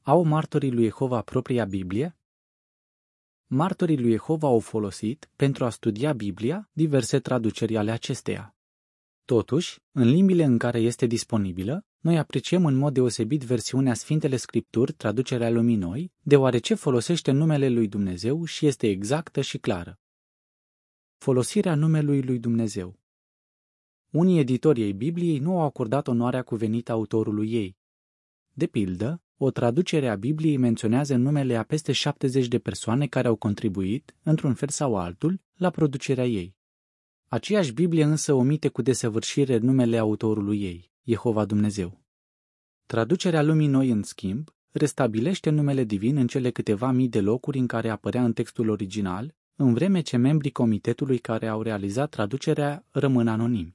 Au martorii lui Jehova propria Biblie? Martorii lui Jehova au folosit, pentru a studia Biblia, diverse traduceri ale acesteia. Totuși, în limbile în care este disponibilă, noi apreciem în mod deosebit versiunea Sfintele Scripturi, traducerea Lumii Noi, deoarece folosește numele lui Dumnezeu și este exactă și clară. Folosirea numelui lui Dumnezeu. Unii editori ai Bibliei nu au acordat onoarea cuvenită autorului ei. De pildă, o traducere a Bibliei menționează numele a peste 70 de persoane care au contribuit, într-un fel sau altul, la producerea ei. Aceeași Biblie însă omite cu desăvârșire numele autorului ei, Jehova Dumnezeu. Traducerea Lumii Noi, în schimb, restabilește numele divin în cele câteva mii de locuri în care apărea în textul original, în vreme ce membrii comitetului care au realizat traducerea rămân anonimi.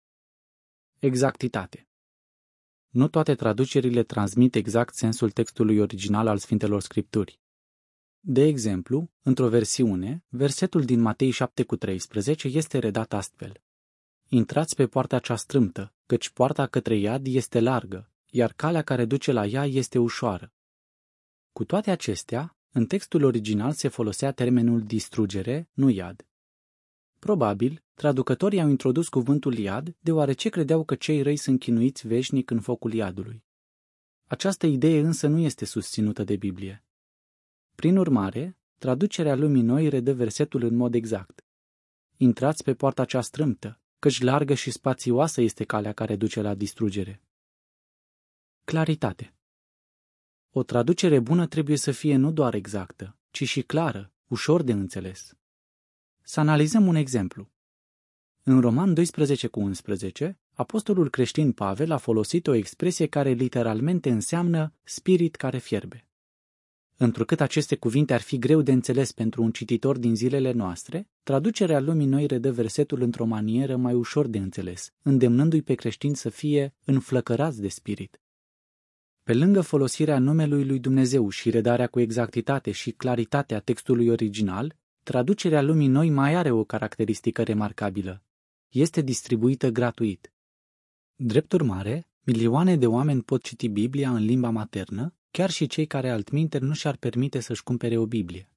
Exactitate. Nu toate traducerile transmit exact sensul textului original al Sfintelor Scripturi. De exemplu, într-o versiune, versetul din Matei 7,13 este redat astfel: Intrați pe poarta cea strâmtă, căci poarta către iad este largă, iar calea care duce la ea este ușoară. Cu toate acestea, în textul original se folosea termenul distrugere, nu iad. Probabil, traducătorii au introdus cuvântul iad deoarece credeau că cei răi sunt chinuiți veșnic în focul iadului. Această idee însă nu este susținută de Biblie. Prin urmare, traducerea Lumii Noi redă versetul în mod exact. Intrați pe poarta cea strâmtă, căci largă și spațioasă este calea care duce la distrugere. Claritate. O traducere bună trebuie să fie nu doar exactă, ci și clară, ușor de înțeles. Să analizăm un exemplu. În Roman 12,11, apostolul creștin Pavel a folosit o expresie care literalmente înseamnă spirit care fierbe. Întrucât aceste cuvinte ar fi greu de înțeles pentru un cititor din zilele noastre, traducerea Lumii Noi redă versetul într-o manieră mai ușor de înțeles, îndemnându-i pe creștini să fie înflăcărați de spirit. Pe lângă folosirea numelui lui Dumnezeu și redarea cu exactitate și claritate a textului original, traducerea Lumii Noi mai are o caracteristică remarcabilă. Este distribuită gratuit. Drept urmare, milioane de oameni pot citi Biblia în limba maternă, chiar și cei care altminteri nu și-ar permite să-și cumpere o Biblie.